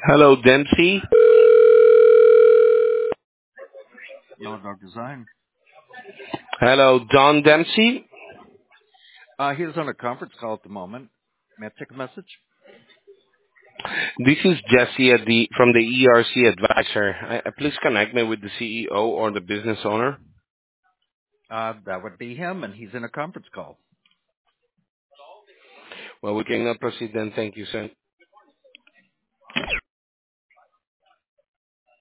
Hello, Dempsey. Yellow Dog Design. Hello, Don Dempsey. He is on a conference call at the moment. May I take a message? This is Jesse from the ERC Advisor. Please connect me with the CEO or the business owner. That would be him, and he's in a conference call. Well, we cannot proceed then. Thank you, sir.